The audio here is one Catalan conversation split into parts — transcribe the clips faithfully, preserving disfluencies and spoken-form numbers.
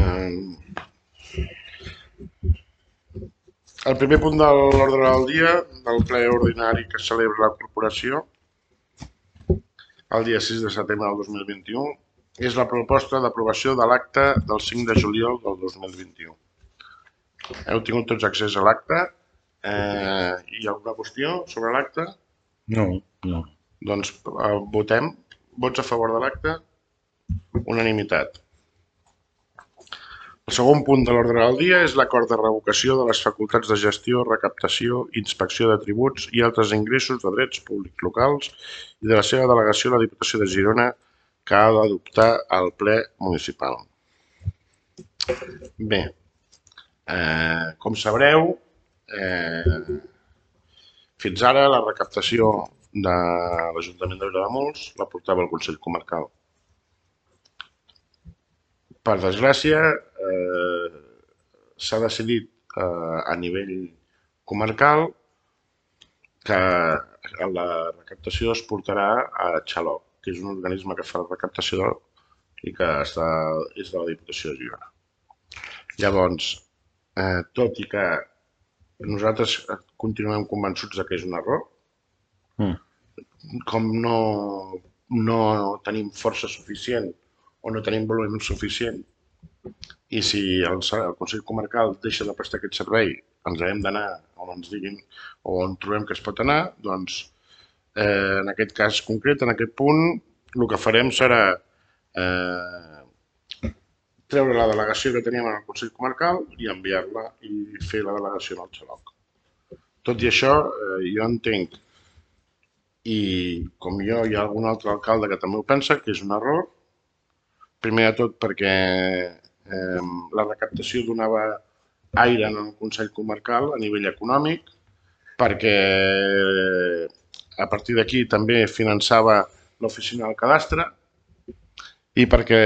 El primer punt de l'ordre del dia del ple ordinari que celebra la corporació el dia sis de setembre del dos mil vint-i-u és la proposta d'aprovació de l'acte del cinc de juliol del dos mil vint-i-u. Heu tingut tots accés a l'acte. Eh, hi ha alguna qüestió sobre l'acte? No, no. Doncs eh, votem. Vots a favor de l'acte? Unanimitat. El segon punt de l'ordre del dia és l'acord de revocació de les facultats de gestió, recaptació, inspecció de tributs i altres ingressos de drets públics locals i de la seva delegació a la Diputació de Girona que ha d'adoptar el ple municipal. Bé, eh, com sabreu, eh, fins ara la recaptació de l'Ajuntament de Vilademuls la portava el Consell Comarcal. Per desgràcia, eh, s'ha decidit eh, a nivell comarcal que la recaptació es portarà a Xaloc, que és un organisme que fa la recaptació i que està, és de la Diputació de Girona. Llavors, eh, tot i que nosaltres continuem convençuts que és un error, Mm. com no, no tenim força suficient o no tenim volum suficient i si el, el Consell Comarcal deixa de prestar aquest servei, ens hem d'anar on ens diguin o on trobem que es pot anar, doncs eh, en aquest cas concret, en aquest punt, el que farem serà eh, treure la delegació que teníem en el Consell Comarcal i enviar-la i fer la delegació en el Xaloc. Tot i això, eh, jo entenc, i com jo hi ha algun altre alcalde que també ho pensa, que és un error. Primer de tot perquè eh, la recaptació donava aire en el Consell Comarcal a nivell econòmic, perquè a partir d'aquí també finançava l'oficina del cadastre i perquè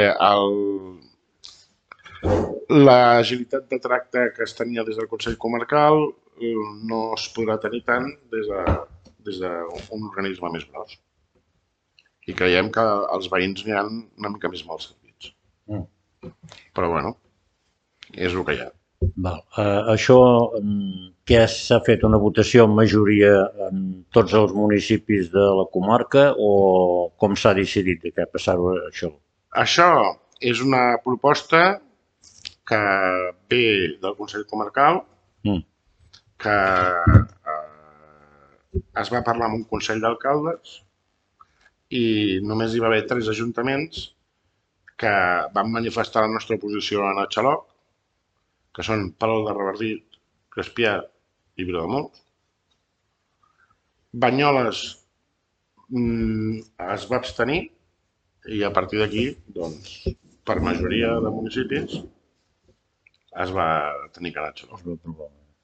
l'agilitat de tracte que es tenia des del Consell Comarcal no es podrà tenir tant des de, des d'un organisme més gros. I creiem que els veïns n'hi ha una mica més mal servits. Mm. Però, bueno, és el que hi ha. Val. Uh, això, què s'ha fet una votació en majoria en tots els municipis de la comarca o com s'ha decidit de què passar-ho això? Això és una proposta que ve del Consell Comarcal, mm. que eh, es va parlar amb un Consell d'Alcaldes i només hi va haver tres ajuntaments que van manifestar la nostra posició en el Xaloc, que són Palol de Revardit, Crespià i Vilademuls. Banyoles mm, es va abstenir i a partir d'aquí, doncs, per majoria de municipis, es va tenir que anar a Xaloc.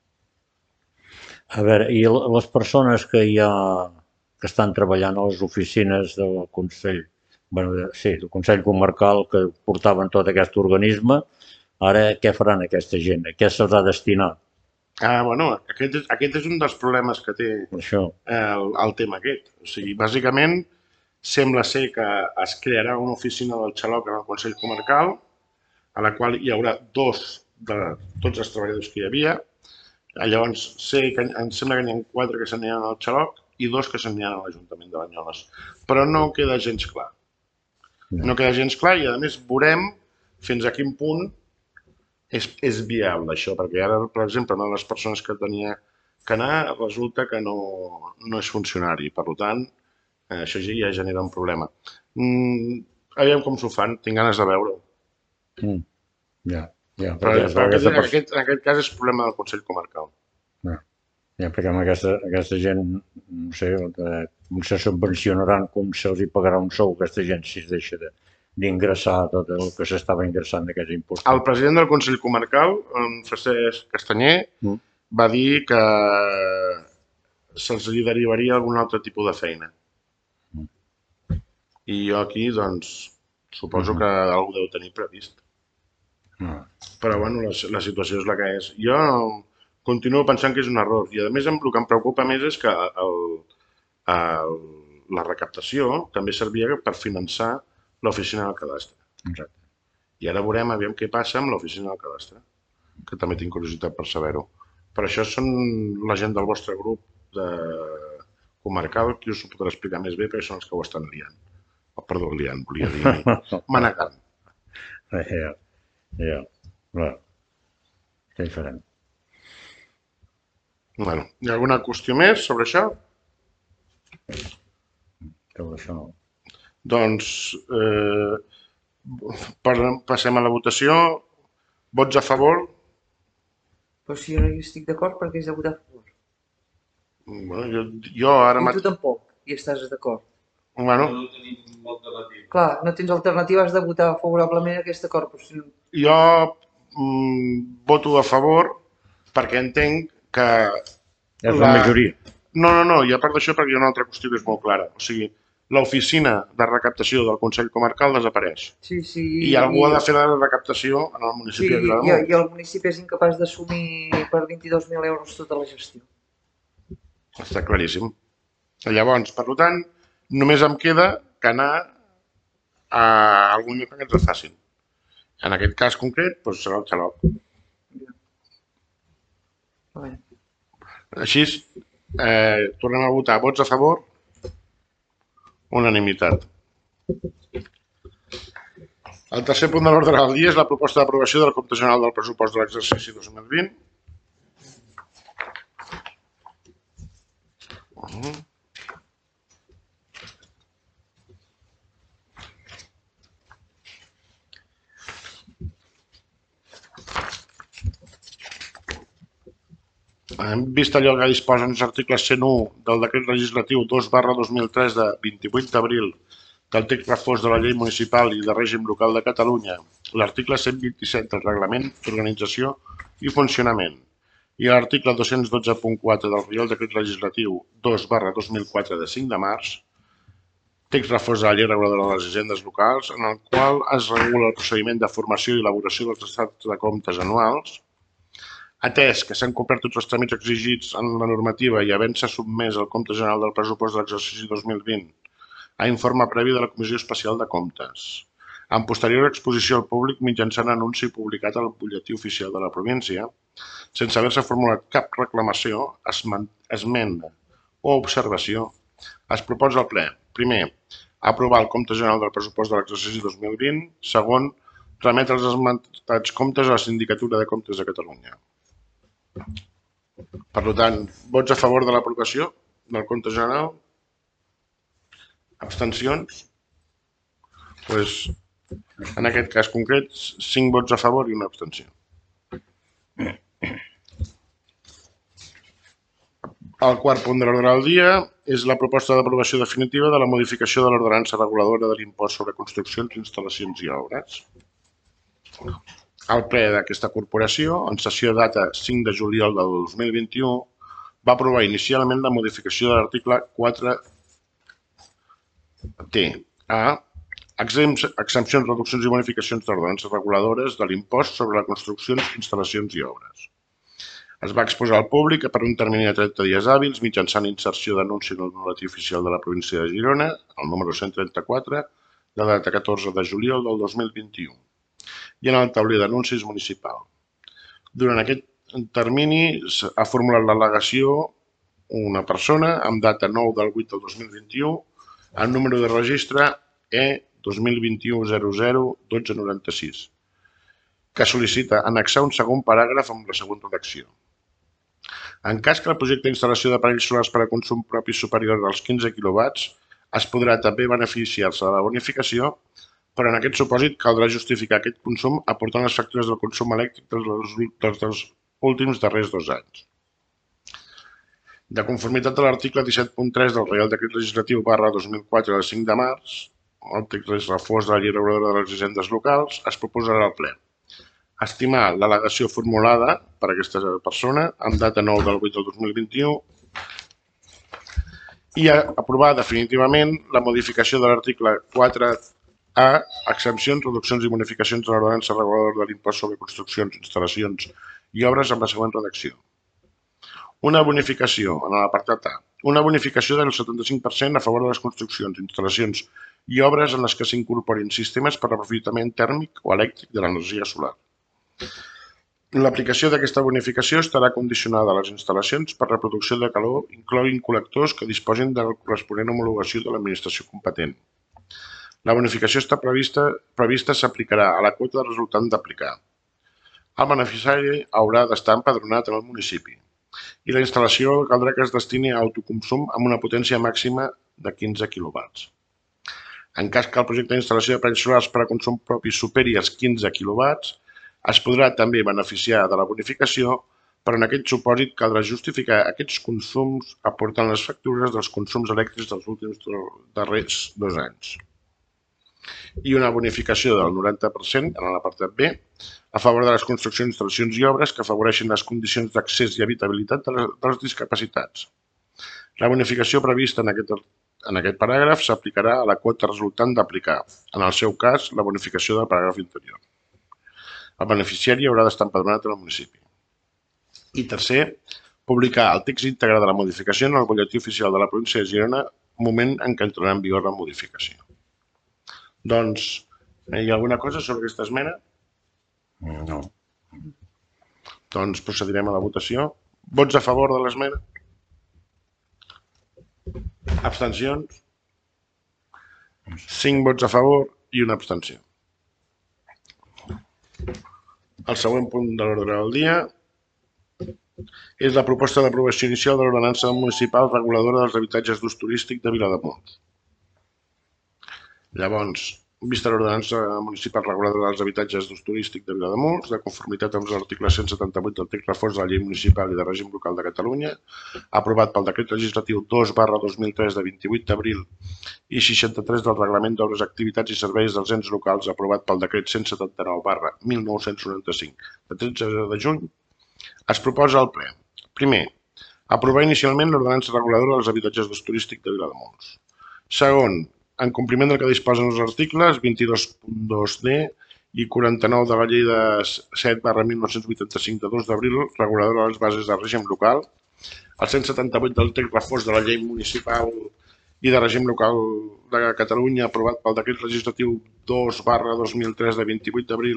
A veure, i les persones que hi ha que estan treballant a les oficines del Consell, bueno, sí, del Consell Comarcal que portaven tot aquest organisme, ara què faran aquesta gent? A què se'ls ha destinat? Ah, bueno, aquest és, aquest és un dels problemes que té el, el tema aquest. O sigui, bàsicament, sembla ser que es crearà una oficina del Xaloc en el Consell Comarcal, a la qual hi haurà dos de tots els treballadors que hi havia. Llavors, sé que em sembla que n'hi ha quatre que s'aniran al Xaloc i dos que s'aniran a l'Ajuntament de Banyoles. Però no queda gens clar. No queda gens clar i, a més, veurem fins a quin punt és, és viable això, perquè ara, per exemple, una de les persones que tenia que anar resulta que no, no és funcionari. Per tant, això ja genera un problema. Mm, aviam com s'ho fan, tinc ganes de veure-ho. Mm. Ja, ja. Però, però aquest, en, aquest, en aquest cas és problema del Consell Comarcal. Ja, ja perquè amb aquesta, aquesta gent, no sé, com se subvencionaran, com se'ls hi pagarà un sou aquesta gent si es deixa de d'ingressar tot el que s'estava ingressant d'aquests impostos. El president del Consell Comarcal, en Francesc Castanyer, mm. va dir que se'ls derivaria algun altre tipus de feina. Mm. I jo aquí, doncs, suposo mm. que algú deu tenir previst. Mm. Però, bueno, la, la situació és la que és. Jo continuo pensant que és un error. I, a més, el que em preocupa més és que el, el, la recaptació també servia per finançar l'oficina del cadastre. Exacte. I ara veurem aviam què passa amb l'oficina del cadastre, que també tinc curiositat per saber-ho. Per això són la gent del vostre grup de comarcal qui us ho podrà explicar més bé, perquè són els que ho estan liant. Oh, perdó, liant, volia dir manegant. Ja, ja. Bé, què hi farem? Bueno, hi ha alguna qüestió més sobre això? Sobre això no. Doncs eh, passem a la votació. Vots a favor? Però si jo no hi estic d'acord, perquè has de votar a favor. Bueno, jo, jo ara... I tu tampoc hi estàs d'acord. Bueno, No tenim alternativa. Clar, no tens alternativa, has de votar favorablement a aquest acord. Però si no... jo mm, voto a favor perquè entenc que... És la majoria. No, no, no, i a part d'això perquè hi ha una altra qüestió que és molt clara. O sigui, l'oficina de recaptació del Consell Comarcal desapareix. Sí, sí. I algú ha de fer la recaptació en el municipi Sí, de i, Vilademuls. i el municipi és incapaç d'assumir per vint-i-dos mil euros tota la gestió. Està claríssim. Llavors, per tant, només em queda que anar a algun lloc que ens el facin. En aquest cas concret, doncs serà el Xaloc. A veure. Així, eh, tornem a votar. Vots a favor? Unanimitat. El tercer punt de l'ordre del dia és la proposta d'aprovació del compte general del pressupost de l'exercici dos mil vint. Uh-huh. Hem vist allò que disposen els articles cent u del decret legislatiu dos barra dos mil tres de vint-i-vuit d'abril del text refós de la llei municipal i de règim local de Catalunya, l'article cent vint-i-set del reglament d'organització i funcionament i l'article dos-cents dotze punt quatre del Reial Decret Legislatiu dos barra dos mil quatre de cinc de març, text refós de la llei reguladora de les hisendes locals, en el qual es regula el procediment de formació i elaboració dels estats de comptes anuals. Atès que s'han complert tots els tràmits exigits en la normativa i havent-se sotmès el compte general del pressupost de l'exercici dos mil vint a informe previ de la Comissió Especial de Comptes, en posterior exposició al públic mitjançant anunci publicat al butlletí oficial de la província, sense haver-se formulat cap reclamació, esmena o observació, es proposa al ple, primer, aprovar el compte general del pressupost de l'exercici dos mil vint, segon, remetre els esmentats comptes a la Sindicatura de Comptes de Catalunya. Per tant, vots a favor de l'aprovació del compte general? Abstencions? Pues, en aquest cas concret, cinc vots a favor i una abstenció. El quart punt de l'ordre del dia és la proposta d'aprovació definitiva de la modificació de l'ordenança reguladora de l'impost sobre construccions, instal·lacions i obres. El ple d'aquesta corporació, en sessió data cinc de juliol del dos mil vint-i-u, va aprovar inicialment la modificació de l'article quatre T a exempcions, reduccions i bonificacions d'ordenances reguladores de l'impost sobre les construccions, instal·lacions i obres. Es va exposar al públic per un termini de trenta dies hàbils mitjançant inserció d'anunci en el butlletí oficial de la província de Girona, el número cent trenta-quatre, de data catorze de juliol del dos mil vint-i-u. I en el tauler d'anuncis municipal. Durant aquest termini ha formulat l'al·legació una persona amb data nou del vuit del dos mil vint-i-u amb número de registre E dos mil vint-i-u zero zero dotze noranta-sis, que sol·licita annexar un segon paràgraf amb la següent redacció. En cas que el projecte d'instal·lació d'aparells solars per a consum propi superior als quinze quilowatts es podrà també beneficiar-se de la bonificació, però en aquest supòsit caldrà justificar aquest consum aportant les factures del consum elèctric dels dos últims darrers dos anys. De conformitat a l'article disset punt tres del Reial Decret Legislatiu barra dos mil quatre del cinc de març, el text refós de la llei reguladora de les hisendes locals, es proposarà al ple estimar l'al·legació formulada per aquesta persona amb data nou del vuit del dos mil vint-i-u i aprovar definitivament la modificació de l'article quatre A, exempcions, reduccions i bonificacions de l'ordenança reguladora de l'impost sobre construccions, instal·lacions i obres amb la següent redacció. Una bonificació, en l'apartat A, una bonificació del setanta-cinc per cent a favor de les construccions, instal·lacions i obres en les que s'incorporin sistemes per aprofitament tèrmic o elèctric de l'energia solar. L'aplicació d'aquesta bonificació estarà condicionada a les instal·lacions per la producció de calor, incloent col·lectors que disposin de la corresponent homologació de l'administració competent. La bonificació està prevista, prevista s'aplicarà a la quota resultant d'aplicar. El beneficiari haurà d'estar empadronat en el municipi i la instal·lació caldrà que es destini a autoconsum amb una potència màxima de quinze quilowatts. En cas que el projecte d'instal·lació de panells solars per a consum propi superi els quinze quilowatts, es podrà també beneficiar de la bonificació, però en aquest supòsit caldrà justificar aquests consums aportant les factures dels consums elèctrics dels últims darrers dos anys. I una bonificació del noranta per cent en l'apartat B a favor de les construccions, instal·lacions i obres que afavoreixin les condicions d'accés i habitabilitat dels discapacitats. La bonificació prevista en aquest, en aquest paràgraf s'aplicarà a la quota resultant d'aplicar, en el seu cas, la bonificació del paràgraf interior. El beneficiari haurà d'estar empadronat en el municipi. I tercer, publicar el text íntegre de la modificació en el butlletí oficial de la província de Girona, moment en què entrarà en vigor la modificació. Doncs, hi ha alguna cosa sobre aquesta esmena? No. Doncs procedirem a la votació. Vots a favor de l'esmena? Abstencions? Cinc vots a favor i una abstenció. El següent punt de l'ordre del dia és la proposta d'aprovació inicial de l'ordenança municipal reguladora dels habitatges d'ús turístic de Vilademuls. Llavors, vista l'ordenança municipal reguladora dels habitatges d'ús turístic de Vilademuls, de conformitat amb els articles cent setanta-vuit del text refós de la Llei Municipal i de Règim Local de Catalunya, aprovat pel Decret Legislatiu dos barra dos mil tres de vint-i-vuit d'abril i seixanta-tres del Reglament d'Obres, Activitats i Serveis dels Ens Locals, aprovat pel Decret cent setanta-nou barra mil nou-cents noranta-cinc de tretze de juny, es proposa al ple. Primer, aprovar inicialment l'ordenança reguladora dels habitatges d'ús turístic de Vilademuls. Segon, en compliment del que disposen els articles vint-i-dos punt dos D i quaranta-nou de la Llei de set barra mil nou-cents vuitanta-cinc de dos d'abril, reguladora de les bases de règim local, el cent setanta-vuit del text refós de la Llei Municipal i de Règim Local de Catalunya, aprovat pel Decret Legislatiu dos barra dos mil tres de vint-i-vuit d'abril,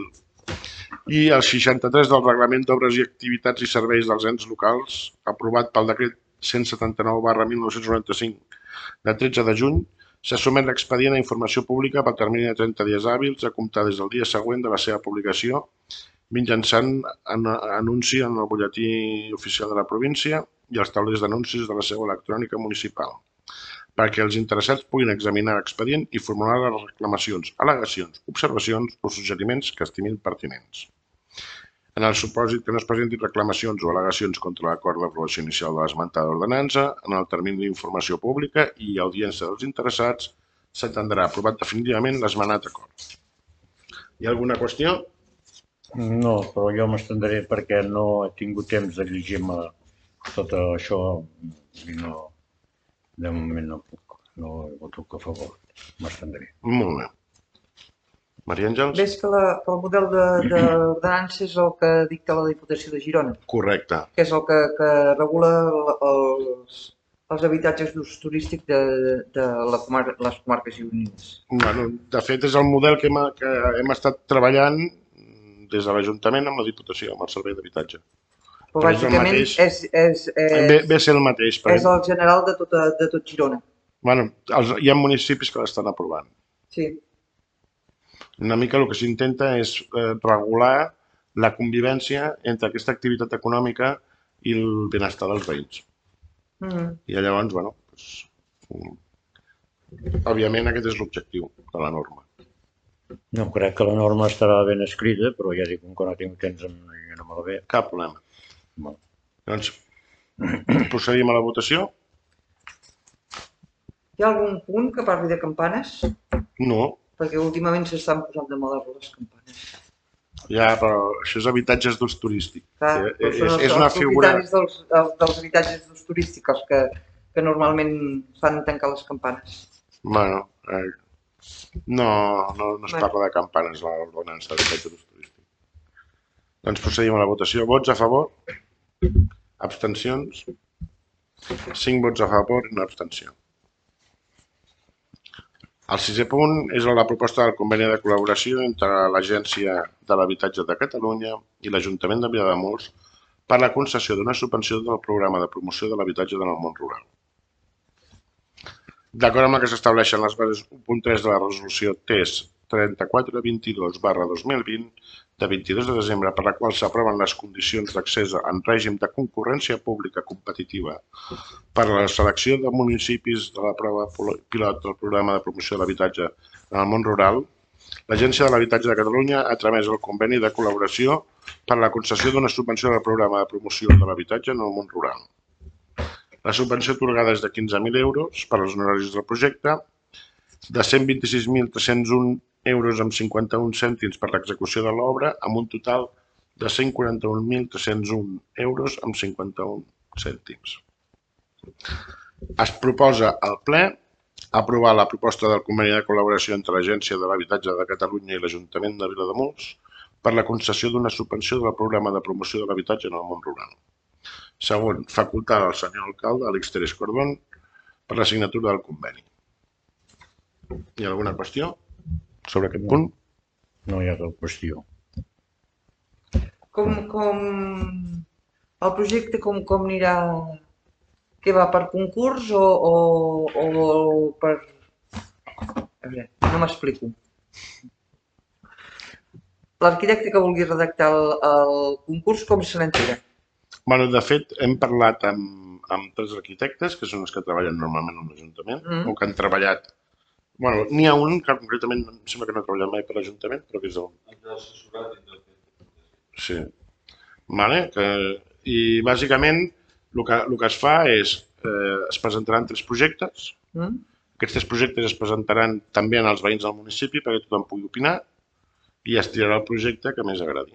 i el seixanta-tres del Reglament d'Obres i Activitats i Serveis dels Ens Locals, aprovat pel Decret cent setanta-nou barra mil nou-cents noranta-cinc de tretze de juny, se sotmet l'expedient a informació pública pel termini de trenta dies hàbils a comptar des del dia següent de la seva publicació, mitjançant anunci en el butlletí oficial de la província i els taulers d'anuncis de la seu electrònica municipal, perquè els interessats puguin examinar l'expedient i formular les reclamacions, al·legacions, observacions o suggeriments que estimin pertinents. En el supòsit que no es presentin reclamacions o al·legacions contra l'acord d'aprovació inicial de l'esmentada ordenança, en el termini d'informació pública i audiència dels interessats, s'entendrà aprovat definitivament l'esmenat acord. Hi ha alguna qüestió? No, però jo m'estendré perquè no he tingut temps de llegir-me tot això i no, de moment no puc, no voto a favor, m'estendré. Molt bé. Maria Àngels? Ves que, la, que el model d'ordenança és el que dicta la Diputació de Girona, Correcte. que és el que, que regula els, els habitatges d'ús turístic de, de la comar les comarques gironines. Bueno, de fet, és el model que hem, que hem estat treballant des de l'Ajuntament amb la Diputació, amb el Servei d'Habitatge. Però bàsicament és, és, és, Ve, ve a ser el mateix. és el general de tot, de tot Girona. Bueno, els, hi ha municipis que l'estan aprovant. Sí. Una mica el que s'intenta és eh, regular la convivència entre aquesta activitat econòmica i el benestar dels veïns. Mm -hmm. I llavors, bueno, doncs, òbviament aquest és l'objectiu de la norma. No, crec que la norma estarà ben escrita, però ja dic, com que no tinc temps, no me la ve. Cap problema. Bon. Doncs procedim a la votació. Hi ha algun punt que parli de campanes? No. Perquè últimament s'estan posant de moda les campanes. Ja, però això és habitatges d'ús turístic. Clar, és, són els, és una els figura... propietaris dels, dels habitatges d'ús turístic els que, que normalment fan tancar les campanes. Bueno, eh, no, no, no es bueno. parla de campanes a l'ordenança d'habitatge d'ús turístic. Doncs procedim a la votació. Vots a favor? Abstencions? Cinc vots a favor i una abstenció. El sisè punt és la proposta del conveni de col·laboració entre l'Agència de l'Habitatge de Catalunya i l'Ajuntament de Vilademuls per la concessió d'una subvenció del programa de promoció de l'habitatge en el món rural. D'acord amb el que s'estableixen les bases u punt tres de la resolució T E S trenta-quatre vint-i-dos barra dos mil vint de vint-i-dos de desembre, per la qual s'aproven les condicions d'accés en règim de concurrència pública competitiva per a la selecció de municipis de la prova pilot del programa de promoció de l'habitatge en el món rural, l'Agència de l'Habitatge de Catalunya ha tramès el conveni de col·laboració per a la concessió d'una subvenció del programa de promoció de l'habitatge en el món rural. La subvenció atorgada és de quinze mil euros per als honoraris del projecte, de cent vint-i-sis mil tres-cents un euros amb cinquanta-un cèntims per l'execució de l'obra, amb un total de cent quaranta-un mil tres-cents un euros amb cinquanta-un cèntims. Es proposa al ple aprovar la proposta del conveni de col·laboració entre l'Agència de l'Habitatge de Catalunya i l'Ajuntament de Vilademuls per la concessió d'una subvenció del programa de promoció de l'habitatge en el món rural. Segon, facultar al senyor alcalde, Àlex Teres Cordón, per la signatura del conveni. Hi ha alguna qüestió sobre aquest punt? No hi ha cap qüestió. Com, com... El projecte com, com anirà? Què va, per concurs o, o, o per... A veure, no m'explico. L'arquitecte que vulgui redactar el, el concurs, com se n'entera? Bueno, de fet, hem parlat amb, amb tres arquitectes, que són els que treballen normalment a l'Ajuntament, mm. o que han treballat. Bueno, n'hi ha un que concretament em sembla que no ha treballat mai per l'Ajuntament, però que és el... Sí. Vale? Que, I bàsicament el que, el que es fa és, eh, es presentaran tres projectes. Mm. Aquests tres projectes es presentaran també als veïns del municipi perquè tothom pugui opinar i es tirarà el projecte que més agradi.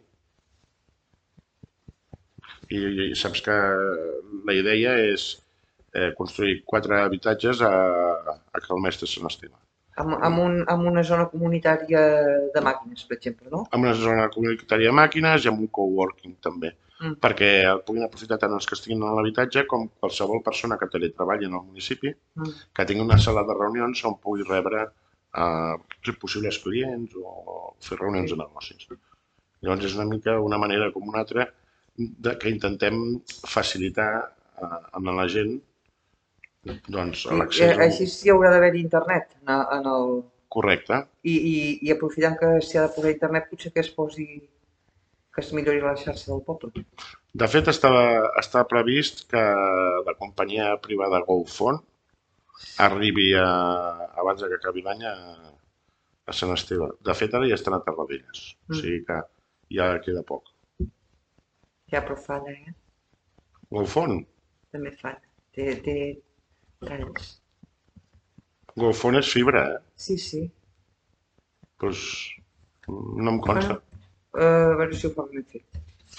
I, i saps que la idea és eh, construir quatre habitatges a, a que el mestre se n'estima. Amb, amb, un, amb una zona comunitària de màquines, per exemple, no? Amb una zona comunitària de màquines i amb un coworking també, mm. perquè el puguin aprofitar tant els que estiguin en l'habitatge com qualsevol persona que teletreballi en el municipi, mm. que tingui una sala de reunions on pugui rebre eh, possibles clients o fer reunions sí. de negocis. Llavors és una mica una manera com una altra de, que intentem facilitar eh, a la gent doncs, l'accés. Així hi haurà d'haver internet en el... Correcte. I, i, i aprofitant que s'hi ha de posar internet, potser que es posi, que es millori la xarxa del poble. De fet, estava, està previst que la companyia privada GoFone arribi a, abans que acabi l'any a, a Sant Esteve. De fet, ara ja estan a Tarradellas, mm. o sigui que ja queda poc. Ja, però falla, eh? GoFone? També falla. Té, té talls. GoFone és fibra, eh? Sí, sí. Doncs no em consta. Uh, a veure si ho fa ben fet.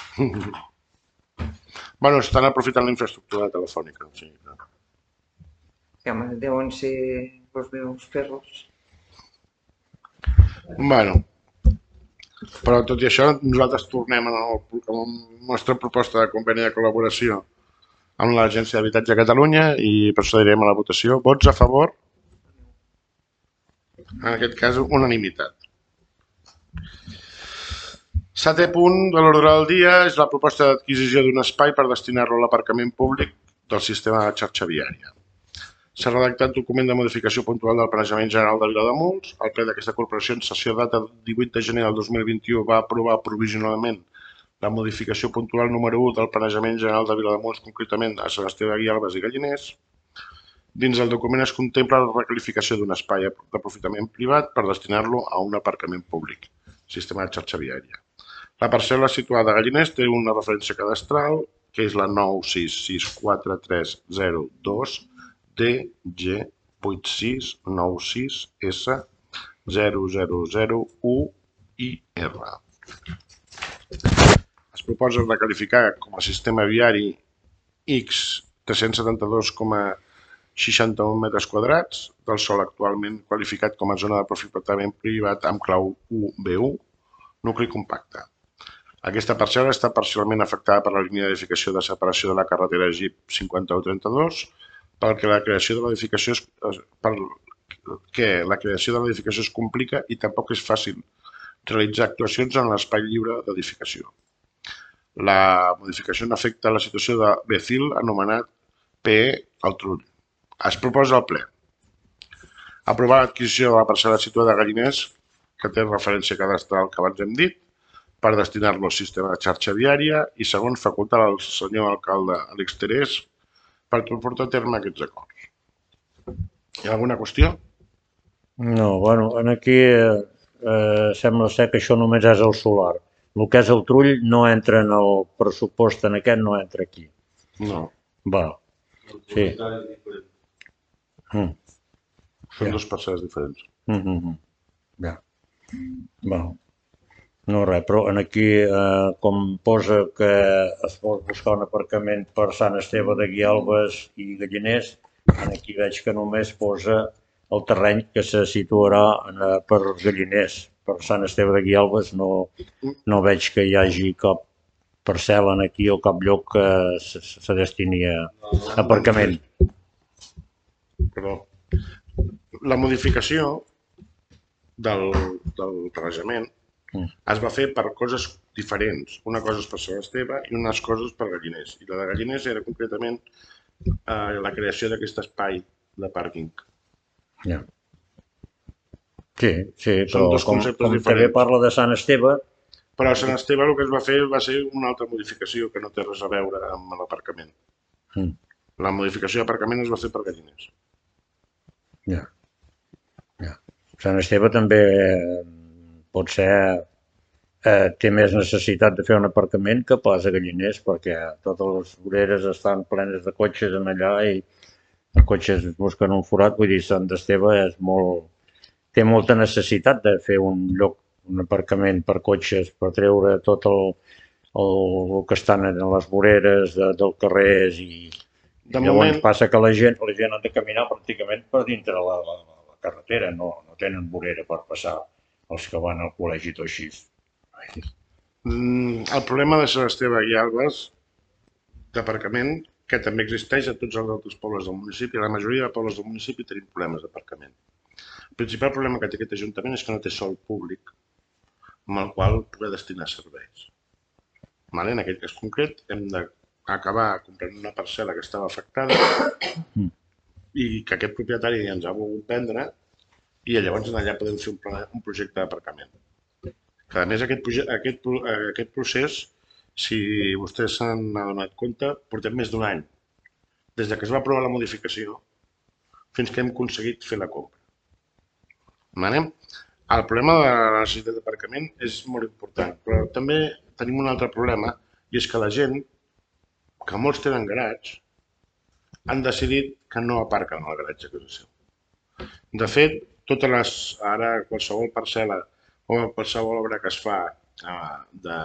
Bueno, estan aprofitant la infraestructura telefònica. Sí, no. Sí, home, deuen ser els meus perros. Bueno, però tot i això, nosaltres tornem a la nostra proposta de conveni de col·laboració amb l'Agència d'Habitatge de Catalunya i procedirem a la votació. Vots a favor? En aquest cas, unanimitat. Setè punt de l'ordre del dia és la proposta d'adquisició d'un espai per destinar-lo a l'aparcament públic del sistema de xarxa viària. S'ha redactat document de modificació puntual del Planejament General de Vilademuls. El ple d'aquesta corporació en sessió data divuit de gener del dos mil vint-i-u va aprovar provisionalment la modificació puntual número u del Planejament General de Vilademuls, concretament a Sant Esteve de Guialbes i Galliners. Dins el document es contempla la reclarificació d'un espai d'aprofitament privat per destinar-lo a un aparcament públic, sistema de xarxa viària. La parcel·la situada a Galliners té una referència cadastral, que és la nou sis sis quatre tres zero dos D G vuit sis nou sis S zero zero zero u I R. Es proposa recalificar com a sistema viari X tres-cents setanta-dos coma seixanta-un metres quadrats del sòl actualment qualificat com a zona d'aprofitament privat amb clau u B u, nucli compacte. Aquesta parcel·la està parcialment afectada per la línia d'edificació de separació de la carretera G I P cinquanta-u trenta-dos, pel que la creació de l'edificació per que la creació de l'edificació es complica i tampoc és fàcil realitzar actuacions en l'espai lliure d'edificació. La modificació no afecta la situació de Becil, anomenat P E al Trull. Es proposa al ple aprovar l'adquisició de la parcel·la situada a Galliners, que té referència cadastral que abans hem dit, per destinar-lo al sistema de xarxa viària i, segon, facultar al senyor alcalde Àlex Terés per portar a terme aquests acords. Hi ha alguna qüestió? No, bueno, aquí eh, sembla ser que això només és el solar. El que és el Trull no entra en el pressupost, en aquest no entra aquí. No. Va. Sí. Mm. Són dues parcel·les diferents. Mm -hmm. Ja. Va. No res, però en aquí, eh, com posa que es pot buscar un aparcament per Sant Esteve de Guialbes i Galliners, aquí veig que només posa el terreny que se situarà en, per Galliners. Per Sant Esteve de Guialbes no, no veig que hi hagi cap parcel·la aquí o cap lloc que se, se destini a aparcament. Perdó. La modificació del, del planejament Mm. es va fer per coses diferents. Una cosa és per Sant Esteve i unes coses per Galliners. I la de Galliners era concretament eh, la creació d'aquest espai de pàrquing. Ja. Sí, sí, Són però dos com, conceptes com diferents. també parla de Sant Esteve, Però a Sant Esteve el que es va fer va ser una altra modificació que no té res a veure amb l'aparcament. mm. La modificació d'aparcament es va fer per Galliners. Ja. Ja. Sant Esteve també eh, pot ser, eh, té més necessitat de fer un aparcament que pas a Galliners, perquè totes les voreres estan plenes de cotxes en allà i els cotxes busquen un forat. Vull dir, Sant Esteve és molt, té molta necessitat de fer un lloc, un aparcament per cotxes, per treure tot el, el, el que estan en les voreres de, del carrer i, De I llavors moment, passa que la gent, la gent ha de caminar pràcticament per dintre la, la, la carretera, no, no tenen vorera per passar els que van al col·legi o així. mm, el problema de Sant Esteve i Albes d'aparcament, que també existeix a tots els altres pobles del municipi, la majoria de pobles del municipi tenim problemes d'aparcament. El principal problema que té aquest ajuntament és que no té sòl públic amb el qual poder destinar serveis. Vale? En aquest cas concret hem d'acabar comprant una parcel·la que estava afectada i que aquest propietari ens ha volgut vendre i llavors allà podem fer un, pla, un projecte d'aparcament. Que a més aquest, aquest, aquest procés, si vostès s'han adonat compte, portem més d'un any. Des que es va aprovar la modificació fins que hem aconseguit fer la compra. Vale? El problema de la necessitat d'aparcament és molt important, però també tenim un altre problema i és que la gent, que molts tenen garatge, han decidit que no aparquen al garatge a casa seu. De fet, totes les, ara qualsevol parcel·la o qualsevol obra que es fa de,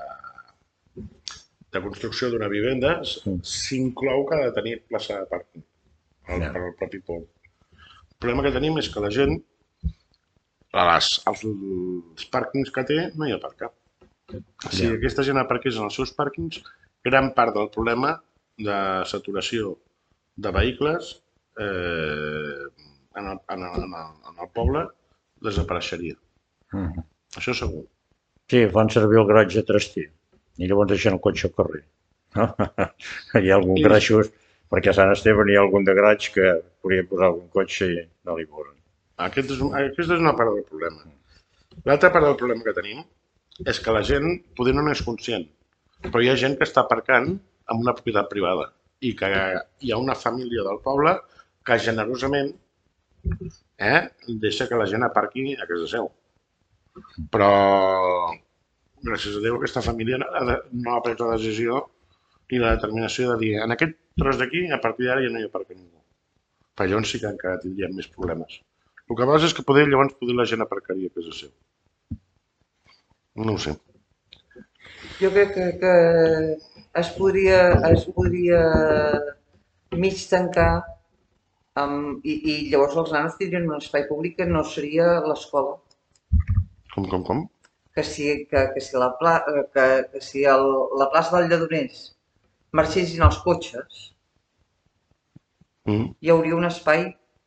de construcció d'una vivenda s'inclou que ha de tenir plaça de pàrquing per al propi poble. El problema que tenim és que la gent, a les, als, els pàrquings que té, no hi aparca. Si aquesta gent aparqués en els seus pàrquings, gran part del problema de saturació de vehicles eh, en, el, en, el, en, el, en el poble desapareixeria. Mm. Això segur. Sí, fan servir el garatge trastí i llavors deixen el cotxe al carrer. No? Hi ha algun gratxos, perquè a Sant Esteve hi ha algun de gratx que podria posar algun cotxe i no li posen. Aquest és, aquesta és una part del problema. L'altra part del problema que tenim és que la gent poder no n'és conscient, però hi ha gent que està aparcant en una propietat privada i que hi ha una família del poble que generosament eh, deixa que la gent aparqui a casa seu. Però, gràcies a Déu, aquesta família no ha pres la decisió i la determinació de dir en aquest tros d'aquí, a partir d'ara ja no hi aparca ningú. Per llavors sí que encara tindríem més problemes. El que passa és que poder, llavors poder la gent aparcaria a casa seu. No ho sé. Jo crec que, que es podria, es podria mig tancar amb, i, i llavors els nanos tindrien un espai públic que no seria l'escola. Com, com, com? Que si, que, que si, la, pla, que, que si el, la plaça del Lledoners marxessin els cotxes, Mm. hi hauria un espai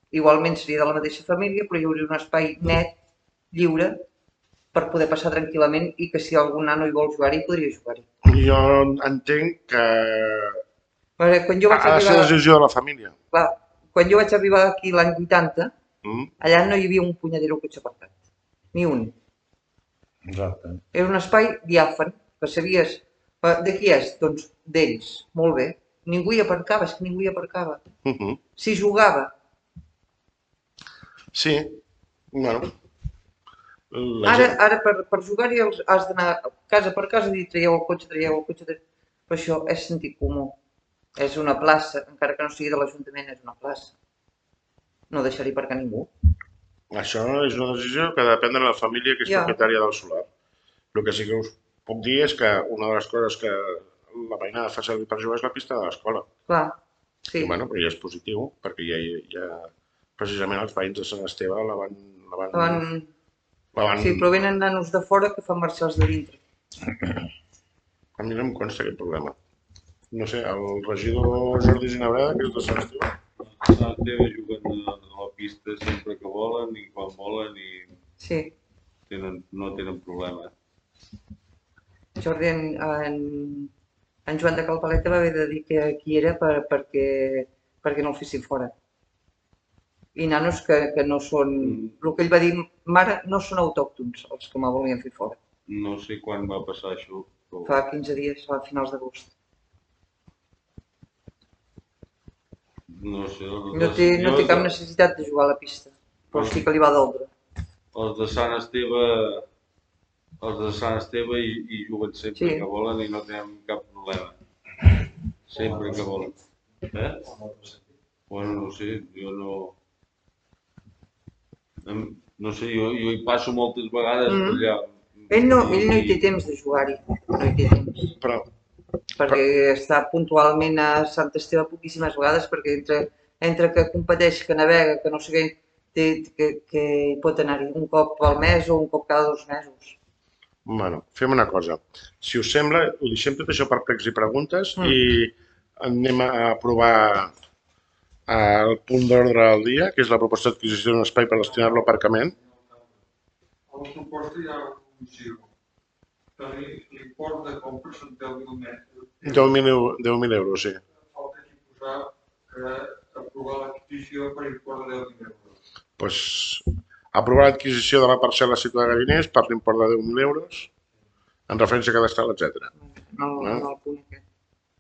igualment seria de la mateixa família, però hi hauria un espai net, lliure, per poder passar tranquil·lament i que si algun nano hi vol jugar-hi, podria jugar-hi. Jo entenc que Perquè quan jo vaig ha de ser arribar, decisió de la família. clar, quan jo vaig arribar aquí l'any vuitanta, Mm? allà no hi havia un punyadero cotxe aparcat, ni un. Exacte. Era un espai diàfan, que sabies eh, de qui és? Doncs d'ells, molt bé. Ningú hi aparcava, és que ningú hi aparcava. Mhm. Si jugava, Sí, bueno. La ara, gent... ara per, per jugar-hi els- has d'anar casa per casa i dir traieu el cotxe, traieu el cotxe. Traieu... Però això és sentit comú. És una plaça, encara que no sigui de l'Ajuntament, és una plaça. No deixar-hi aparcar ningú. Això és una decisió que depèn de la família que és Ja. propietària del solar. El que sí que us puc dir és que una de les coses que la veïnada fa servir per jugar és la pista de l'escola. Clar, sí. I bueno, però ja és positiu, perquè ja, ja precisament els veïns de Sant Esteve la van... La van, Van... la van... Sí, però venen nanos de fora que fan marxar els de dintre. A mi no em consta aquest problema. No sé, el regidor Jordi Ginabreda, que és de Sant Esteve, Sant Esteve juguen a la pista sempre que volen i quan volen i Sí. tenen, no tenen problema. Jordi, en, en, en Joan de Calpaleta va haver de dir que aquí era per, perquè, perquè no el fessin fora. I nanos que, que no són... El que ell va dir, mare, no són autòctons els que me volien fer fora. No sé quan va passar això, però Fa quinze dies, a finals d'agost. no sé. Els No de- té, no té jo- cap necessitat de jugar a la pista, però sí que li va doldre. Els de Sant Esteve, els de Sant Esteve hi, hi juguen sempre Sí. que volen i no tenen cap problema. Sempre que volen. Eh? Bueno, no sé, jo no... Em- No sé, jo, jo hi passo moltes vegades Mm. per allà. Ell no, ell no hi té temps de jugar-hi, no hi té temps. però Perquè està puntualment a Sant Esteve poquíssimes vegades, perquè entre, entre que competeix, que navega, que no sé què, té, que, que hi pot anar-hi un cop al mes o un cop cada dos mesos. bueno, fem una cosa. Si us sembla, ho deixem tot això per pregs i preguntes Mm. i anem a aprovar el punt d'ordre del dia, que és la proposta d'adquisició d'un espai per destinar-lo a aparcament. A la proposta hi ha un giro. L'import de compra són deu mil metres. deu mil euros, sí. Falta aquí posar que aprovar l'adquisició per import de deu mil euros. Pues, aprovar l'adquisició de la parcel·la situada a Galliners per l'import de deu mil euros, en referència cadastral, etcètera. No, no, no el punt aquest.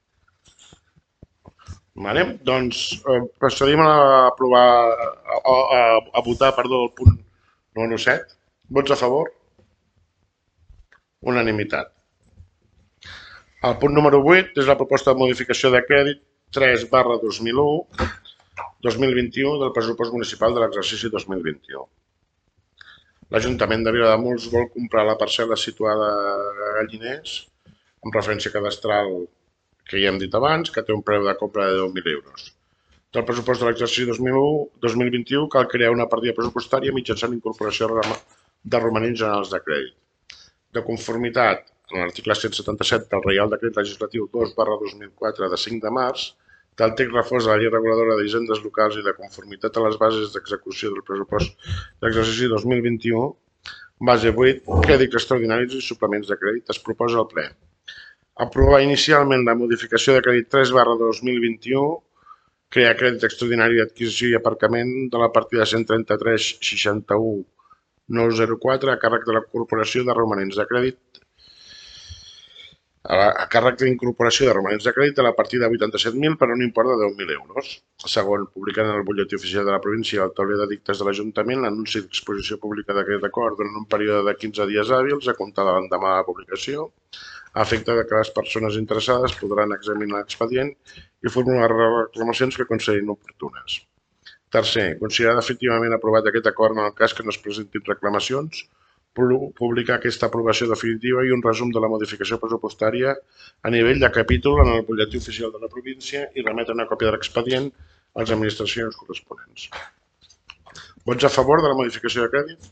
Vale? Doncs eh, procedim a aprovar, a, a, a votar, perdó, el punt número set. Vots a favor? Unanimitat. El punt número vuit és la proposta de modificació de crèdit tres barra dos mil u, dos mil vint-i-u del pressupost municipal de l'exercici dos mil vint-i-u. L'Ajuntament de Vilademuls vol comprar la parcel·la situada a Galliners amb referència cadastral que ja hem dit abans, que té un preu de compra de deu mil euros. Del pressupost de l'exercici dos mil u dos mil vint-i-u cal crear una partida pressupostària mitjançant incorporació de romanents generals de crèdit. De conformitat amb l'article cent setanta-set del Reial Decret Legislatiu dos barra dos mil quatre de cinc de març, del text refós de la Llei Reguladora d'Hisendes Locals i de conformitat a les bases d'execució del pressupost d'exercici dos mil vint-i-u, base vuit, crèdits extraordinaris i suplements de crèdit, es proposa al ple. Aprovar inicialment la modificació de crèdit tres barra dos mil vint-i-u, crear crèdit extraordinari d'adquisició i aparcament de la partida cent trenta-tres seixanta-u nou zero quatre a càrrec de la Corporació de Romanents de Crèdit a, la, a càrrec d'incorporació de romanents de crèdit a la partida vuitanta-set mil per un import de deu mil euros. Segon, publicant en el butlletí oficial de la província el tauler d'edictes de l'Ajuntament l'anunci d'exposició pública d'aquest acord durant un període de quinze dies hàbils a comptar de l'endemà de la publicació, a efecte de que les persones interessades podran examinar l'expedient i formular reclamacions que considerin oportunes. Tercer, considerar definitivament aprovat aquest acord en el cas que no es presentin reclamacions, publicar aquesta aprovació definitiva i un resum de la modificació pressupostària a nivell de capítol en el butlletí oficial de la província i remetre una còpia de l'expedient a les administracions corresponents. Vots a favor de la modificació de crèdit?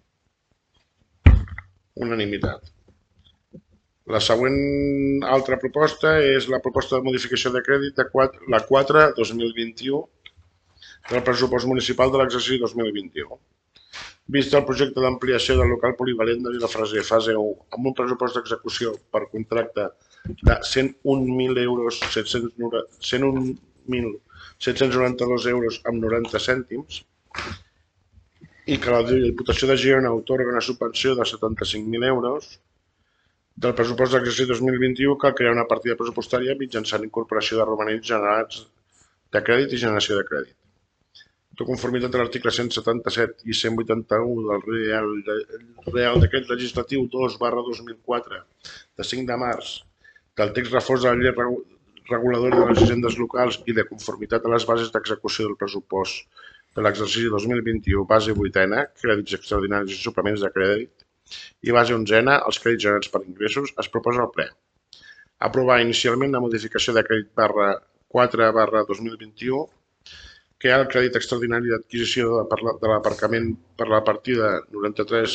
Unanimitat. La següent altra proposta és la proposta de modificació de crèdit de la quatre dos mil vint-i-u del pressupost municipal de l'exercici dos mil vint-i-u. Vist el projecte d'ampliació del local polivalent de Vilafreser, fase u, amb un pressupost d'execució per contracte de cent un mil euros cent un mil set-cents noranta-dos euros amb noranta cèntims i que la Diputació de Girona atorga una subvenció de setanta-cinc mil euros, del pressupost d'exercici dos mil vint-i-u cal crear una partida pressupostària mitjançant incorporació de romanents generats de crèdit i generació de crèdit. De conformitat a l'article cent setanta-set i cent vuitanta-u del Real, Real Decret Legislatiu dos barra dos mil quatre de cinc de març del text refós de la llei reguladora de les hisendes locals i de conformitat a les bases d'execució del pressupost de l'exercici dos mil vint-i-u, base vuitena, crèdits extraordinaris i suplements de crèdit, i base onzena, els crèdits generats per ingressos, es proposa al ple. Aprovar inicialment la modificació de crèdit barra quatre barra dos mil vint-i-u, que hi ha el crèdit extraordinari d'adquisició de l'aparcament per la partida noranta-tres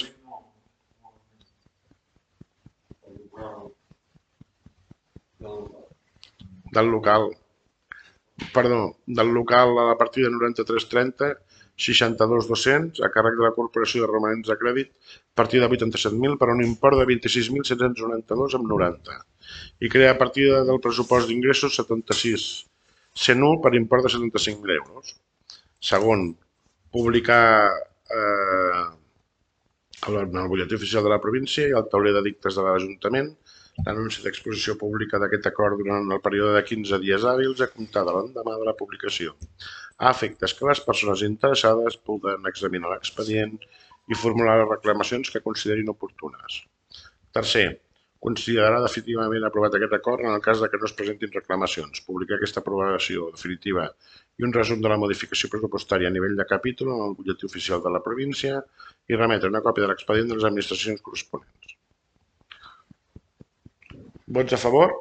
del local, perdó, del local a la partida noranta-tres trenta, seixanta-dos dos-cents, a càrrec de la Corporació de Romanents de Crèdit, partida vuitanta-set mil per un import de vint-i-sis mil set-cents noranta-dos amb noranta. I crea partida del pressupost d'ingressos setanta-sis cent u per import de setanta-cinc mil euros. Segon, publicar eh, en el butlletí oficial de la província i al tauler d'edictes de l'Ajuntament l'anunci d'exposició pública d'aquest acord durant el període de quinze dies hàbils a comptar de l'endemà de la publicació, a efectes que les persones interessades puguen examinar l'expedient i formular les reclamacions que considerin oportunes. Tercer, considerar definitivament aprovat aquest acord en el cas que no es presentin reclamacions, publicar aquesta aprovació definitiva i un resum de la modificació pressupostària a nivell de capítol en el butlletí oficial de la província i remetre una còpia de l'expedient de les administracions corresponents. Vots a favor?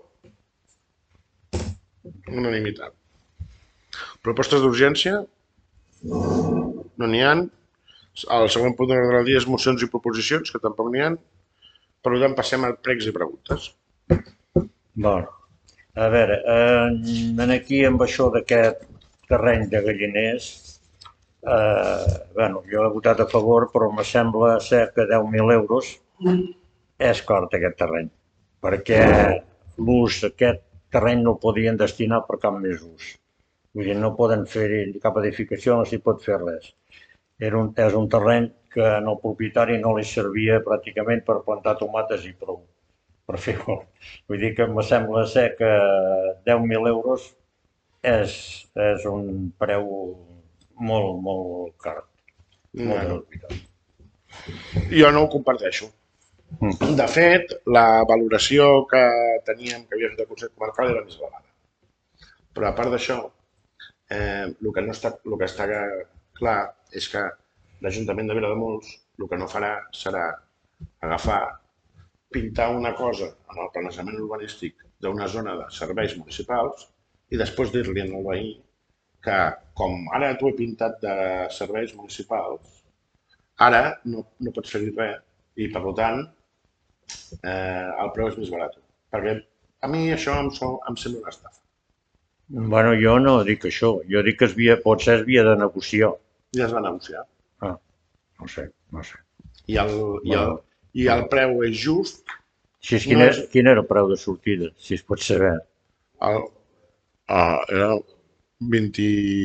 Unanimitat. Propostes d'urgència? No n'hi ha. El següent punt de l'ordre del dia és mocions i proposicions, que tampoc n'hi ha. Per tant, passem a pregs i preguntes. Bueno, a veure, en aquí amb això d'aquest terreny de Galliners, eh, bueno, jo he votat a favor, però me sembla ser que deu mil euros és cort aquest terreny, perquè l'ús d'aquest terreny no el podien destinar per cap més ús. Vull dir, no poden fer cap edificació, no s'hi pot fer res. Era un, és un terreny que al propietari no li servia pràcticament per plantar tomates i prou, per fer-ho. Vull dir que em sembla ser que deu mil euros és, és un preu molt, molt car. Molt No. desorbitat. Jo no ho comparteixo. Mm. De fet, la valoració que teníem, que havia fet el Consell Comarcal, era més elevada. Però a part d'això, eh, el, que no està, el que està clar és que l'Ajuntament de Vilademuls el que no farà serà agafar, pintar una cosa en el planejament urbanístic d'una zona de serveis municipals i després dir-li al veí que, com ara t'ho he pintat de serveis municipals, ara no, no pots fer-hi res i, per tant, eh, el preu és més barat. Perquè a mi això em, so, em sembla una estafa. Bueno, jo no dic això, jo dic que es havia, potser es havia de negociar. Ja es va negociar. Ah, no sé, no sé. I el, i el, i el preu és just. Si és, quin, No és, és- quin era el preu de sortida, si es pot saber? El, ah, era vint...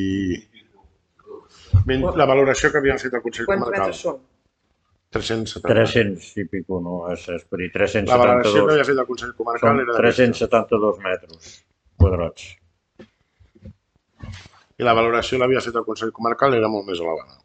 vint... La valoració que havien fet el Consell Quants Comarcal. metres són? tres-cents setanta. tres-cents i pico, no? És, és per dir, La valoració que tres-cents setanta-dos. havia fet el Consell Comarcal Són era d'aquesta. tres-cents setanta-dos metres quadrats. I la valoració l'havia fet el Consell Comarcal era molt més elevada.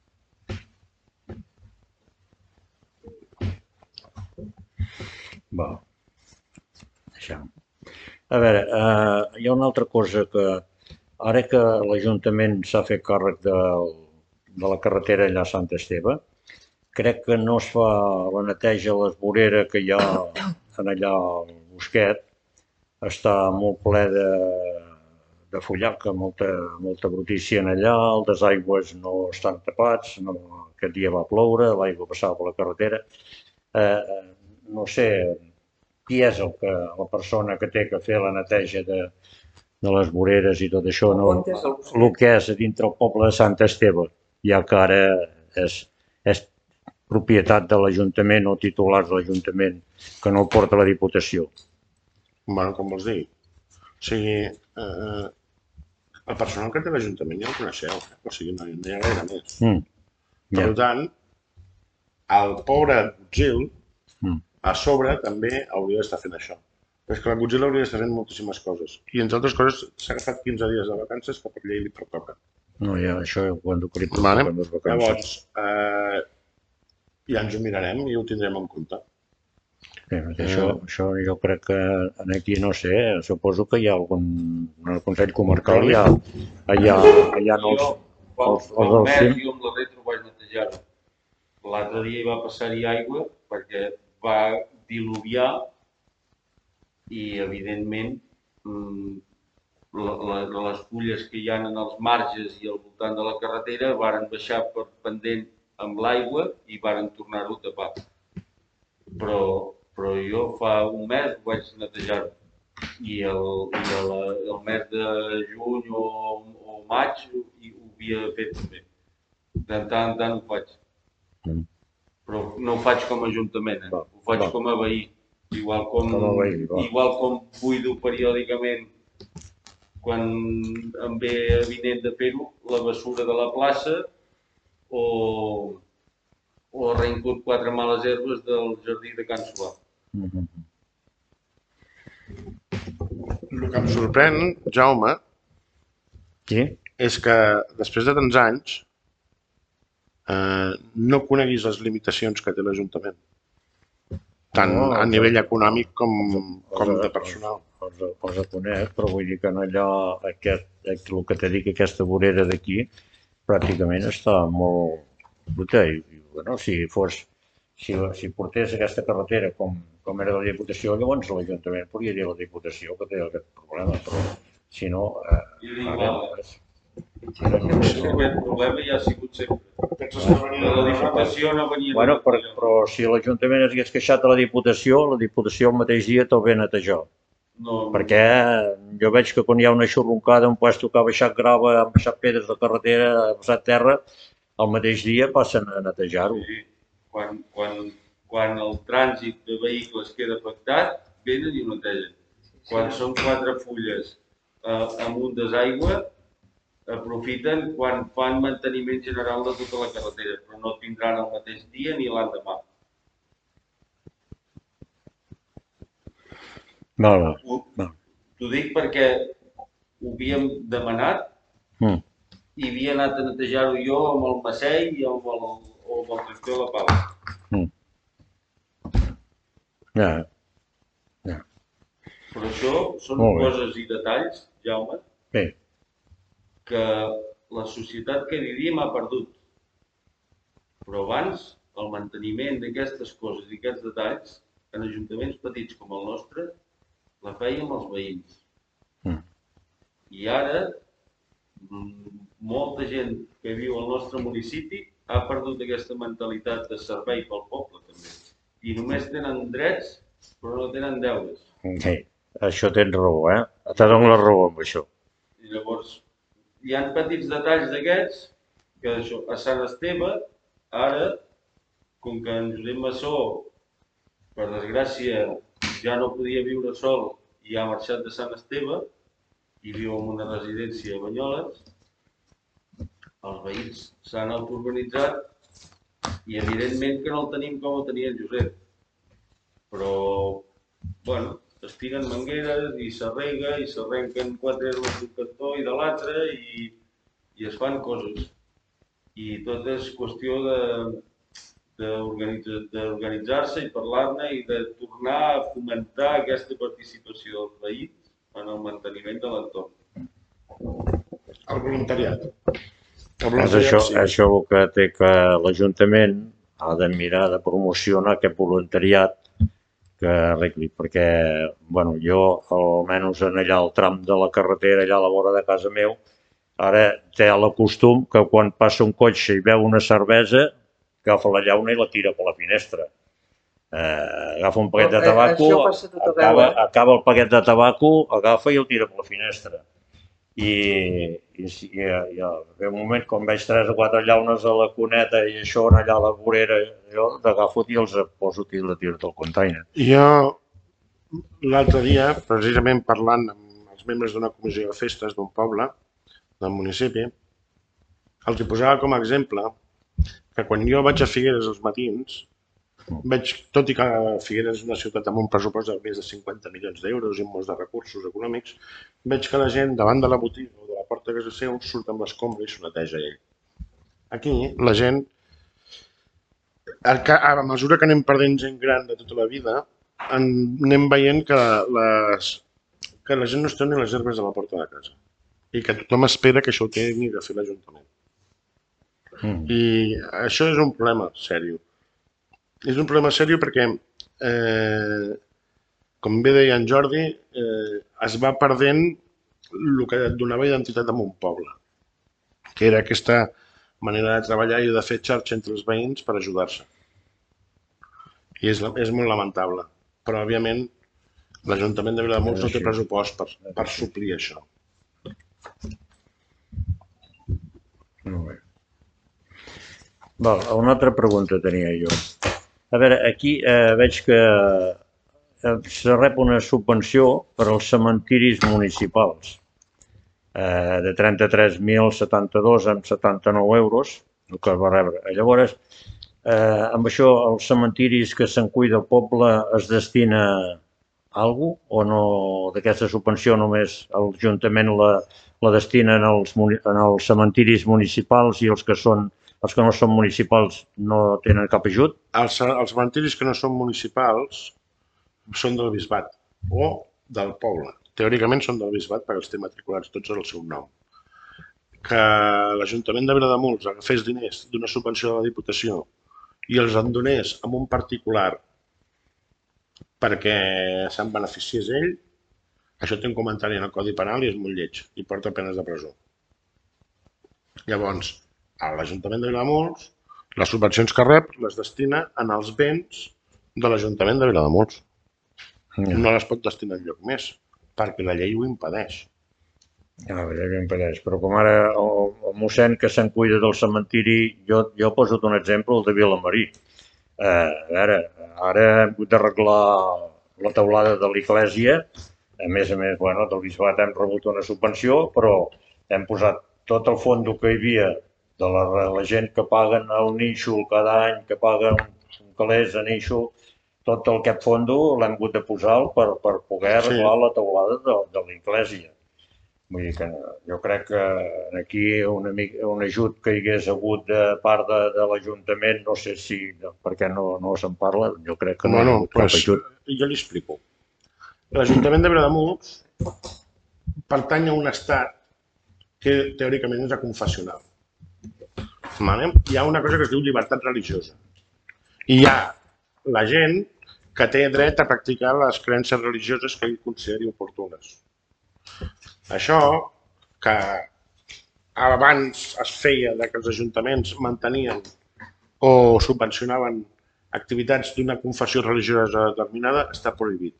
Va, deixem. A veure, eh, hi ha una altra cosa que ara que l'Ajuntament s'ha fet càrrec de, de la carretera allà a Sant Esteve, crec que no es fa la neteja a les voreres que hi ha en allà al bosquet, està molt ple de, de follaca, molta, molta brutícia en allà, els desaigües no estan tapats, no, aquest dia va ploure, l'aigua passava per la carretera. Eh, no sé qui és el que, la persona que té que fer la neteja de, de les voreres i tot això, no, On és el bosquet? el que és a dintre el poble de Sant Esteve, ja que ara és, és propietat de l'Ajuntament o titulars de l'Ajuntament, que no el porta la Diputació. Bueno, com vols dir? O sigui, eh, el personal que té l'Ajuntament ja el coneixeu, eh? O sigui, no, no hi ha gaire més. Mm. Per Ja. tant, el pobre Gil, Mm. a sobre, també hauria d'estar fent això. Però és que la Gil hauria d'estar fent moltíssimes coses. I entre altres coses s'ha agafat quinze dies de vacances que per llei li pertoca. No, ja, això quan ho critico, Vale? quan les vacances. Llavors, eh, ja ens ho mirarem i ho tindrem en compte. Sí, això, això jo crec que aquí, no sé, suposo que hi ha algun... En el Consell Comarcal hi ha, hi ha, hi ha els, Jo, fa els, fa els un del mes, cim. jo amb la retro vaig netejar-ho. L'altre dia hi va passar-hi aigua perquè va diluviar i, evidentment, mm, la, la, les fulles que hi ha en els marges i al voltant de la carretera varen baixar per pendent amb l'aigua i varen tornar-ho a tapar. Però, però jo fa un mes ho vaig netejar i el, i el, el mes de juny o, o maig ho, ho havia fet també. De tant en tant ho faig. Mm. Però no ho faig com a ajuntament, eh? Va, Ho faig va. com a veí. Igual com, Com a veí, va. igual com buido periòdicament quan em ve avinent de fer-ho, la bessura de la plaça o, o arrenco quatre males herbes del jardí de Can Solà. Mhm. El que em sorprèn, Jaume, Sí? és que després de tants anys eh, no coneguis les limitacions que té l'Ajuntament, tant No, a els- nivell econòmic com, com els- de personal. Els, els conec, però vull dir que en allò, aquest, el que t'he dit, que aquesta vorera d'aquí, pràcticament està molt bruta. I, i bueno, si fos, si, si portés aquesta carretera com, com era de la Diputació, llavors l'Ajuntament podria dir a la Diputació que té aquest problema, però si no... Eh, I dic, ara, val, és- és que aquest problema ja ha sigut sempre. Penses que venia La Diputació no venia Bueno, de per, allò. però si l'Ajuntament es hagués queixat a la Diputació, la Diputació el mateix dia te'l ve a netejar. No, Perquè jo veig que quan hi ha una xurruncada, un puesto que ha baixat grava, ha baixat pedres de carretera, ha baixat terra, el mateix dia passen a netejar-ho. sí. Quan, quan, quan el trànsit de vehicles queda afectat, venen i ho netegen. Quan són quatre fulles eh, amb un desaigua, aprofiten quan fan manteniment general de tota la carretera, però no et vindran el mateix dia ni l'endemà. Val, val. Ho- Val. T'ho dic perquè ho havíem demanat Mm. i havia anat a netejar-ho jo amb el Massei i amb el, o amb el tractor de la pala. Mm. Ja, Però això són Molt bé. coses i detalls, Jaume, bé, que la societat que vivim ha perdut. Però abans, el manteniment d'aquestes coses i aquests detalls, en ajuntaments petits com el nostre, la fèiem els veïns. Mm. I ara, mm, molta gent que viu al nostre municipi ha perdut aquesta mentalitat de servei pel poble, també. I només tenen drets, però no tenen deures. sí, això tens raó, eh? Te dono la raó amb això. I llavors, hi ha petits detalls d'aquests, que això, a Sant Esteve, ara, com que en Josep Massó, per desgràcia, ja no podia viure sol i ha marxat de Sant Esteve i viu en una residència a Banyoles, els veïns s'han autoorganitzat i evidentment que no el tenim com el tenia en Josep. Però, bueno, es tiren mangueres i s'arrega i s'arrenquen quatre herbes d'un cantó i de l'altre i, i es fan coses. I tot és qüestió de d'organitza- d'organitzar-se i parlar-ne i de tornar a fomentar aquesta participació dels veïns en el manteniment de l'entorn. El voluntariat. El És això, sí. això el que té que l'Ajuntament ha de mirar de promocionar aquest voluntariat que arregli, perquè bueno, jo, almenys en allà al tram de la carretera, allà a la vora de casa meu, ara té el costum que quan passa un cotxe i veu una cervesa, agafa la llauna i la tira per la finestra. Agafa un paquet de Això tabaco, passa a tot arreu, acaba, eh? acaba el paquet de tabaco, agafa i el tira per la finestra. I, i, i, i en un moment, quan veig tres o quatre llaunes a la cuneta i això allà a la vorera, jo l'agafo i els poso i la tiro del container. Jo, l'altre dia, precisament parlant amb els membres d'una comissió de festes d'un poble, del municipi, els hi posava com a exemple que quan jo vaig a Figueres als matins, veig, tot i que Figueres és una ciutat amb un pressupost de més de cinquanta milions d'euros i molts de recursos econòmics, veig que la gent davant de la botiga o de la porta de casa seu surt amb l'escombra i s'ho neteja ell. Aquí la gent, a mesura que anem perdent gent gran de tota la vida, anem veient que, les, que la gent no es treu ni les herbes de la porta de casa i que tothom espera que això ho tingui de fer l'Ajuntament. Mm. I això és un problema sèrio. És un problema sèrio perquè, eh, com bé deia en Jordi, eh, es va perdent el que et donava identitat en un poble, que era aquesta manera de treballar i de fer xarxa entre els veïns per ajudar-se. I és, és molt lamentable, però òbviament l'Ajuntament de Vilademuls no té pressupost per, per suplir això. Molt bé. Val, una altra pregunta tenia jo. A veure, aquí eh, veig que eh, se rep una subvenció per als cementiris municipals eh, de trenta-tres mil setanta-dos amb setanta-nou euros, el que es va rebre. Llavors, eh, amb això, els cementiris que se'n cuida el poble es destina a alguna cosa o no, d'aquesta subvenció només l'Ajuntament la, la destina en els, en els cementiris municipals i els que són els que no són municipals no tenen cap ajut? Els, els cementiris que no són municipals són del bisbat o del poble. Teòricament són del bisbat perquè els té matriculats tots al seu nom. Que l'Ajuntament de Vilademuls agafés diners d'una subvenció de la Diputació i els en donés a un particular perquè se'n beneficiés ell, això té un comentari en el Codi Penal i és molt lleig i porta penes de presó. Llavors, a l'Ajuntament de Vilademuls, les subvencions que rep les destina en els béns de l'Ajuntament de Vilademuls. No les pot destinar enlloc més, perquè la llei ho impedeix. Ja, la llei ho impedeix, però com ara el, el mossèn que se'n cuida del cementiri, jo, jo he posat un exemple, el de Vilamarí. Eh, a veure, ara hem hagut d'arreglar la teulada de l'església, a més a més, bueno, del bisbat hem rebut una subvenció, però hem posat tot el fons que hi havia de la, la gent que paguen el nínxol cada any, que paguen un calés a nínxol, tot el aquest fondo l'hem hagut de posar per, per poder arreglar sí. La teulada de, de l'església. Vull dir que jo crec que aquí un, un ajut que hi hagués hagut de part de, de l'Ajuntament, no sé si, per què no, no se'n parla, jo crec que no, no hi ha hagut pues, cap ajut. Jo li explico. L'Ajuntament de Vilademuls pertany a un estat que teòricament és aconfessional. Hi ha una cosa que es diu llibertat religiosa. I hi ha la gent que té dret a practicar les creences religioses que ell consideri oportunes. Això, que abans es feia que els ajuntaments mantenien o subvencionaven activitats d'una confessió religiosa determinada, està prohibit.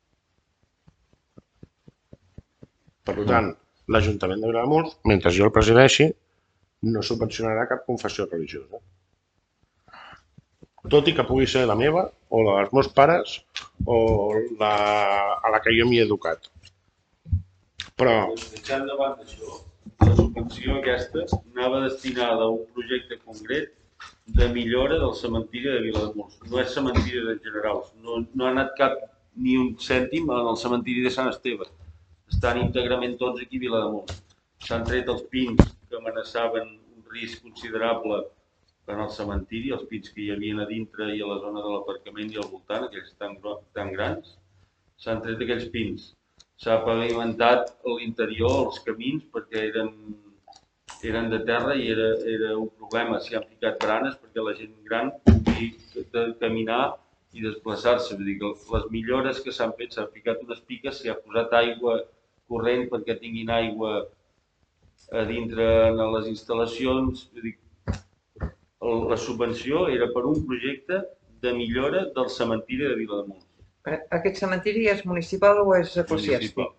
Per tant, l'Ajuntament de Vilademuls, mentre jo el presideixi, no subvencionarà cap confessió religiosa. Tot i que pugui ser la meva, o la dels meus pares, o la, a la que jo m'hi he educat. Però... Deixant davant d'això, la subvenció aquesta anava destinada a un projecte concret de millora del cementiri de Vilademuls. No és cementiri en general. No, no ha anat cap ni un cèntim en el cementiri de Sant Esteve. Estan íntegrament tots aquí a Vilademuls. S'han tret els pins que amenaçaven un risc considerable en el cementiri, els pins que hi havia a dintre i a la zona de l'aparcament i al voltant, aquells tan, tan grans. S'han tret aquells pins. S'ha pavimentat l'interior, els camins, perquè eren, eren de terra i era, era un problema. S'hi han ficat branes perquè la gent gran pugui caminar i desplaçar-se. Vull dir que les millores que s'han fet, s'han ficat unes piques, s'hi ha posat aigua corrent perquè tinguin aigua a dintre en les instal·lacions. Vull dir, la subvenció era per un projecte de millora del cementiri de Vilademuls. Aquest cementiri és municipal o és eclesiàstic? Municipal.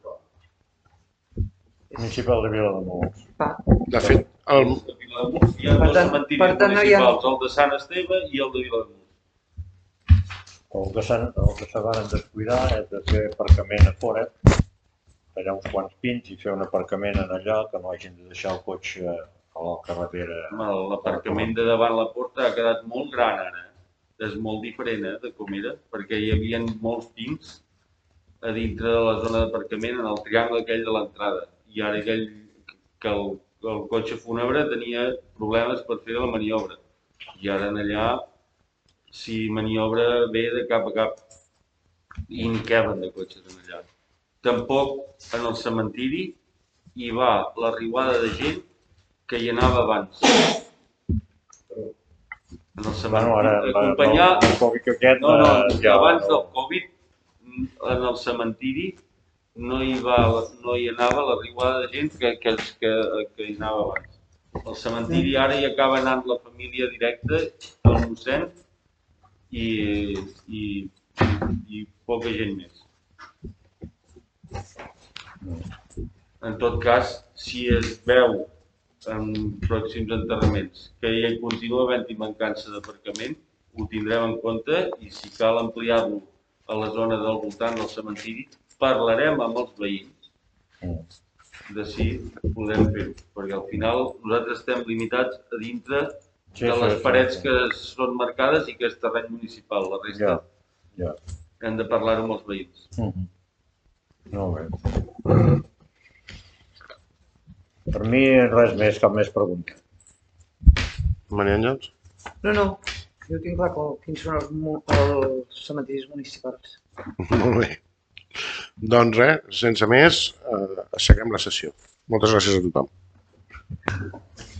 Municipal de Vilademuls. Va. De fet, el, A Vilademuls hi ha Per dos tant- cementiris per tant no hi ha- municipals, el de Sant Esteve i el de Vilademuls. El que s'han- el que se van descuidar és de fer aparcament a fora, tallar uns quants pins i fer un aparcament en allà, que no hagin de deixar el cotxe a la carretera. Home, l'aparcament de davant la porta ha quedat molt gran ara. És molt diferent eh, de com era, perquè hi havia molts pins a dintre de la zona d'aparcament en el triangle aquell de l'entrada. I ara aquell que el, el cotxe fúnebre tenia problemes per fer la maniobra. I ara en allà, si maniobra bé de cap a cap, i n'hi caben de cotxes en allà. Tampoc en el cementiri hi va la riuada de gent que hi anava abans. En el cementiri, Bueno, ara, acompanyar... el Covid aquest, No, no, eh, ja... abans del Covid, en el cementiri no hi, va, no hi anava la riuada de gent que, que, que, que hi anava abans. Al cementiri ara hi acaba anant la família directa, el mossèn i, i, i poca gent més. En tot cas, si es veu en pròxims enterraments que hi continua havent-hi mancança d'aparcament, ho tindrem en compte i si cal ampliar-lo a la zona del voltant del cementiri, parlarem amb els veïns de si podem fer-ho, perquè al final nosaltres estem limitats a dintre Sí, de sí, les sí, parets sí. que són marcades i que és terreny municipal. La resta Ja, ja. hem de parlar-ho amb els veïns. Mhm. Molt bé. Per mi res més, cap més pregunta. Maria Àngels? No, no, jo tinc clar com, quins són els, mu- els cementiris municipals. Molt bé. Doncs res, sense més, eh, asseguem la sessió. Moltes gràcies a tothom.